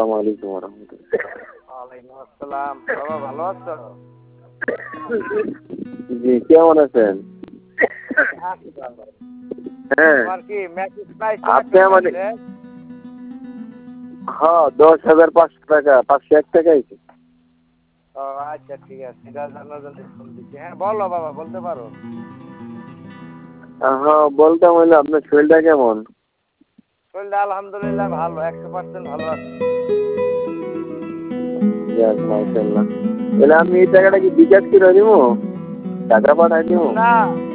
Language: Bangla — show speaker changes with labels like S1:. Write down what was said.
S1: আসসালামু আলাইকুম ওয়া রাহমাতুল্লাহ।
S2: ওয়ালাইকুম আসসালাম। বাবা ভালো আছো?
S1: জি, কেমন আছেন?
S2: আছি ভালো।
S1: হ্যাঁ,
S2: তোমার কি মেসেজ পাইছো?
S1: আপনি
S2: একটা
S1: আমাদের
S2: মেসেজ?
S1: হ্যাঁ 10,500 টাকা 501 টাকা আইছে।
S2: ও আচ্ছা ঠিক আছে, এটা জানার জন্য ফোন দিচ্ছি। হ্যাঁ বলো বাবা, বলতে পারো।
S1: হ্যাঁ বলতাম হইলো আপনার শরীরটা কেমন?
S2: শরীরটা আলহামদুলিল্লাহ ভালো, 100% ভালো আছে।
S1: যাক মাশাআল্লাহ। তাহলে আমি এই টাকাটা কি বিকাশ করে দিব? টাকা পাঠাই দিব?
S2: না